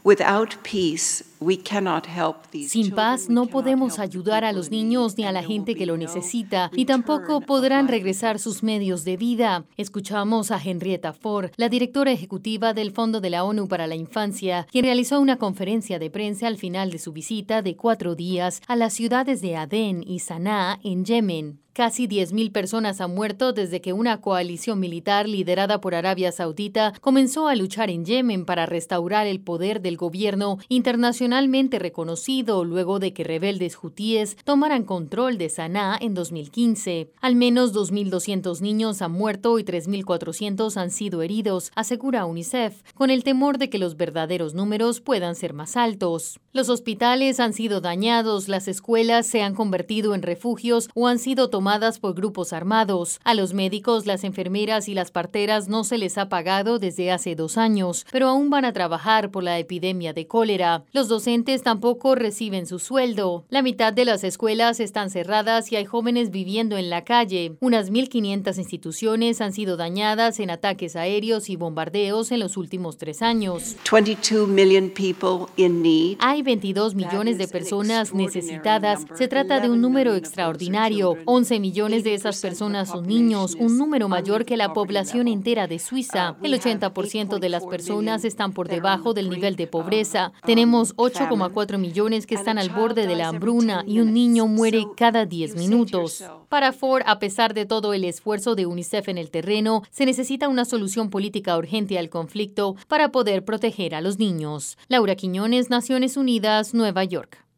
Sin paz no podemos ayudar a los niños ni a la gente que lo necesita, y tampoco podrán regresar sus medios de vida. Escuchamos a Henrietta Fore, la directora ejecutiva del Fondo de la ONU para la Infancia, quien realizó una conferencia de prensa al final de su visita de 4 días a las ciudades de Adén y Sanaa en Yemen. Casi 10.000 personas han muerto desde que una coalición militar liderada por Arabia Saudita comenzó a luchar en Yemen para restaurar el poder del gobierno internacionalmente reconocido luego de que rebeldes hutíes tomaran control de Sanaa en 2015. Al menos 2.200 niños han muerto y 3.400 han sido heridos, asegura UNICEF, con el temor de que los verdaderos números puedan ser más altos. Los hospitales han sido dañados, las escuelas se han convertido en refugios o han sido tomadas por grupos armados. A los médicos, las enfermeras y las parteras no se les ha pagado desde hace 2 años, pero aún van a trabajar por la epidemia de cólera. Los docentes tampoco reciben su sueldo. La mitad de las escuelas están cerradas y hay jóvenes viviendo en la calle. Unas 1.500 instituciones han sido dañadas en ataques aéreos y bombardeos en los últimos 3 años. 22 million people in need. Hay 22 millones de personas necesitadas. Se trata de un número extraordinario. 11 millones de esas personas son niños, un número mayor que la población entera de Suiza. El 80% de las personas están por debajo del nivel de pobreza. Tenemos 8,4 millones que están al borde de la hambruna y un niño muere cada 10 minutos. Para Fore, a pesar de todo el esfuerzo de UNICEF en el terreno, se necesita una solución política urgente al conflicto para poder proteger a los niños. Laura Quiñones, Naciones Unidas, Nueva York.